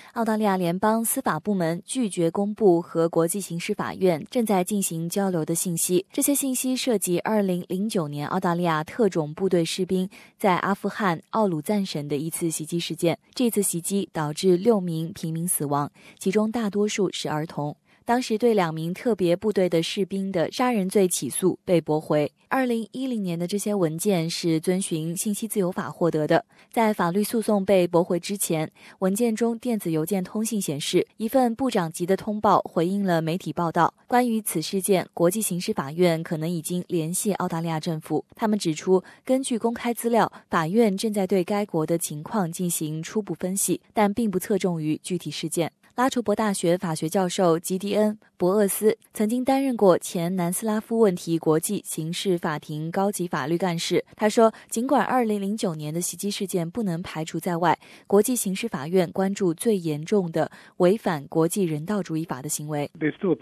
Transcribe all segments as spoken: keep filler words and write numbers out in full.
澳大利亚联邦司法部门拒绝公布和国际刑事法院正在进行交流的信息，这些信息涉及二零零九年澳大利亚特种部队士兵在阿富汗奥鲁赞省的一次袭击事件。这次袭击导致六名平民死亡，其中大多数是儿童。当时对两名特别部队的士兵的杀人罪起诉被驳回。二零一零年的这些文件是遵循信息自由法获得的。在法律诉讼被驳回之前，文件中电子邮件通信显示，一份部长级的通报回应了媒体报道。关于此事件，国际刑事法院可能已经联系澳大利亚政府。他们指出，根据公开资料，法院正在对该国的情况进行初步分析，但并不侧重于具体事件。拉筹伯大学法学教授吉迪恩·博厄斯曾经担任过前南斯拉夫问题国际刑事法庭高级法律干事。他说，尽管二零零九年的袭击事件不能排除在外，国际刑事法院关注最严重的违反国际人道主义法的行为。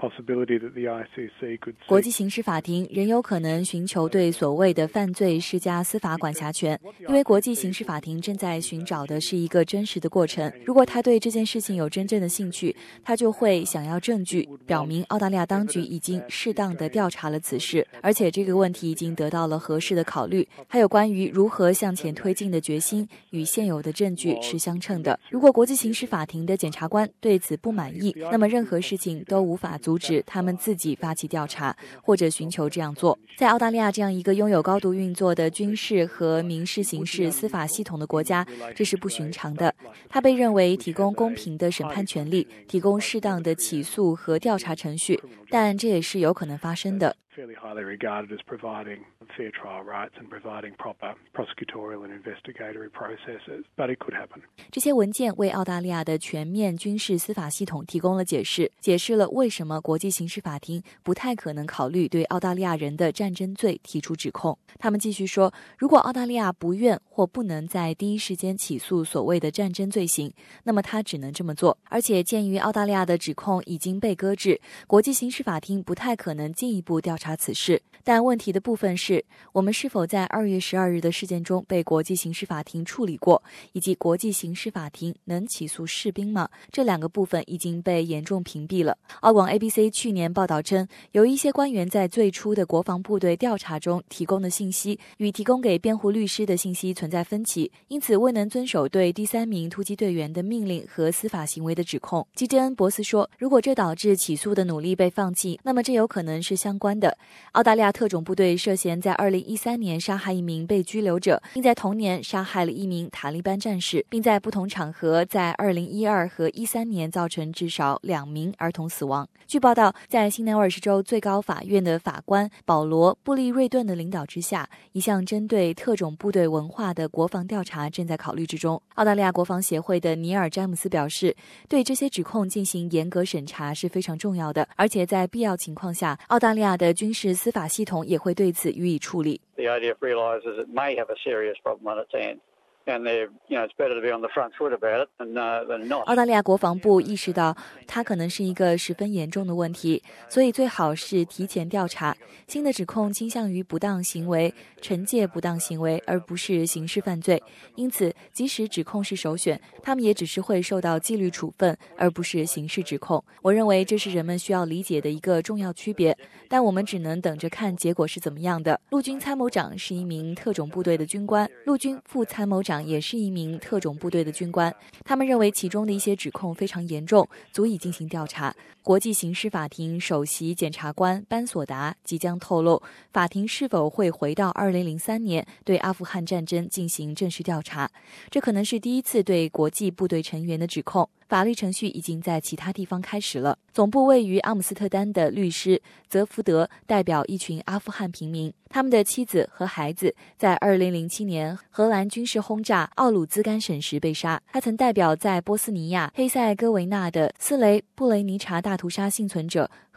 国际刑事法庭仍有可能寻求对所谓的犯罪施加司法管辖权，因为国际刑事法庭正在寻找的是一个真实的过程。如果他对这件事情有真正的兴趣，他就会想要证据表明澳大利亚当局已经适当的调查了此事，而且这个问题已经得到了合适的考虑，还有关于如何向前推进的决心与现有的证据是相称的。如果国际刑事法庭的检察官对此不满意，那么任何事情都无法阻止他们自己发起调查或者寻求这样做。在澳大利亚这样一个拥有高度运作的军事和民事刑事司法系统的国家，这是不寻常的。它被认为提供公平的审判权利，提供适当的起诉和调查程序，但这也是有可能发生的。 fairly highly regarded as providing fair trial rights and providing proper prosecutorial and investigatory processes, but it could happen. 这些文件为澳大利亚的全面军事司法系统提供了解释，解释了为什么国际刑事法庭不太可能考虑对澳大利亚人的战争罪提出指控。他们继续说，如果澳大利亚不愿或不能在第一时间起诉所谓的战争罪行，那么他只能这么做。而且鉴于澳大利亚的指控已经被搁置，国际刑事法庭不太可能进一步调查此事。但问题的部分是，我们是否在二月十二日的事件中被国际刑事法庭处理过，以及国际刑事法庭能起诉士兵吗？这两个部分已经被严重屏蔽了。澳广 A B C 去年报道称，有一些官员在最初的国防部队调查中提供的信息与提供给辩护律师的信息存在分歧，因此未能遵守对第三名突击队员的命令和司法行为的指控。基珍·博斯说，如果这导致起诉的努力被放弃，那么这有可能是相关的。澳大利亚特种部队涉嫌在二零一三年杀害一名被拘留者，并在同年杀害了一名塔利班战士，并在不同场合在二零一二和一三年造成至少两名儿童死亡。据报道，在新南威尔士州最高法院的法官保罗·布利瑞顿的领导之下，一项针对特种部队文化的国防调查正在考虑之中。澳大利亚国防协会的尼尔·詹姆斯表示，对这些指控进行严格审查是非常重要的，而且在必要情况下，澳大利亚的军事司法系统也会对此予以处理。 The A D F realises it may have a serious problem on its hands. And they're, you know, it's better to be on the front foot about it than, uh, than not. 澳大利亚国防部意识到它可能是一个十分严重的问题，所以最好是提前调查。新的指控倾向于不当行为、惩戒不当行为，而不是刑事犯罪。因此，即使指控是首选，他们也只是会受到纪律处分，而不是刑事指控。我认为这是人们需要理解的一个重要区别，但我们只能等着看结果是怎么样的。陆军参谋长是一名特种部队的军官，陆军副参谋长也是一名特种部队的军官，他们认为其中的一些指控非常严重，足以进行调查。国际刑事法庭首席检察官班索达即将透露，法庭是否会回到二零零三年对阿富汗战争进行正式调查。这可能是第一次对国际部队成员的指控。法律程序已经在其他地方开始了。总部位于阿姆斯特丹的律师泽福德代表一群阿富汗平民，他们的妻子和孩子在二零零七年荷兰军事轰炸奥鲁兹干省时被杀。他曾代表在波斯尼亚、黑塞哥维纳的斯雷布雷尼察大屠杀幸存者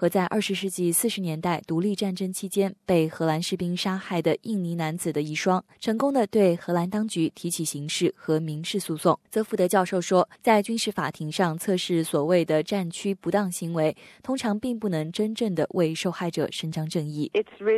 和在二十世纪四十年代独立战争期间被荷兰士兵杀害的印尼男子的遗孀，成功的对荷兰当局提起刑事和民事诉讼。泽福德教授说，在军事法庭上测试所谓的战区不当行为，通常并不能真正的为受害者伸张正义。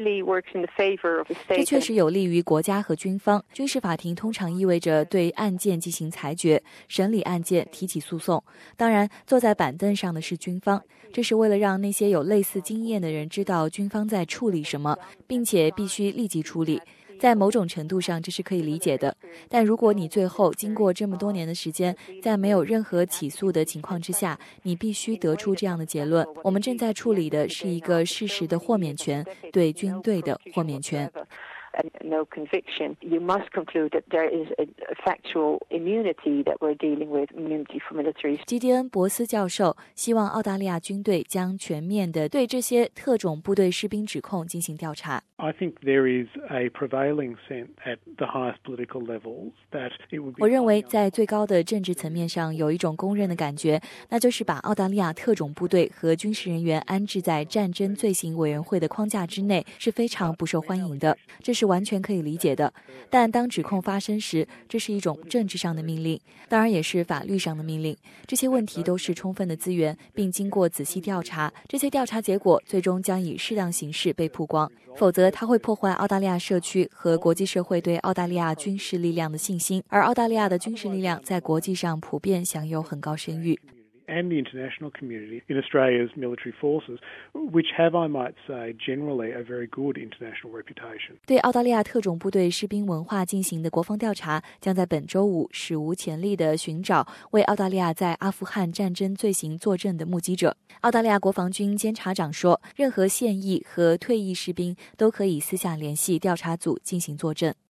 这确实有利于国家和军方。军事法庭通常意味着对案件进行裁决，审理案件，提起诉讼。当然，坐在板凳上的是军方，这是为了让那些有类似经验的人知道军方在处理什么，并且必须立即处理。在某种程度上这是可以理解的，但如果你最后经过这么多年的时间，在没有任何起诉的情况之下，你必须得出这样的结论：我们正在处理的是一个事实的豁免权，对军队的豁免权。 No conviction, you must conclude that there is a factual immunity that we're dealing with, immunity for militaries. 基迪恩·博斯教授希望澳大利亚军队将全面的对这些特种部队士兵指控进行调查。 I think there is a prevailing sense at the highest political levels that it would be... 我认为在最高的政治层面上有一种公认的感觉，那就是把澳大利亚特种部队和军事人员安置在战争罪行委员会的框架之内是非常不受欢迎的，这是完全可以理解的。但当指控发生时，这是一种政治上的命令，当然也是法律上的命令。这些问题都是充分的资源，并经过仔细调查，这些调查结果最终将以适当形式被曝光，否则它会破坏澳大利亚社区和国际社会对澳大利亚军事力量的信心，而澳大利亚的军事力量在国际上普遍享有很高声誉。 and the international community in Australia's military forces, which have, I might say, generally a very good international reputation. 对澳大利亚特种部队士兵文化进行的国防调查将在本周五史无前例地寻找为澳大利亚在阿富汗战争罪行作证的目击者。澳大利亚国防军监察长说，任何现役和退役士兵都可以私下联系调查组进行作证。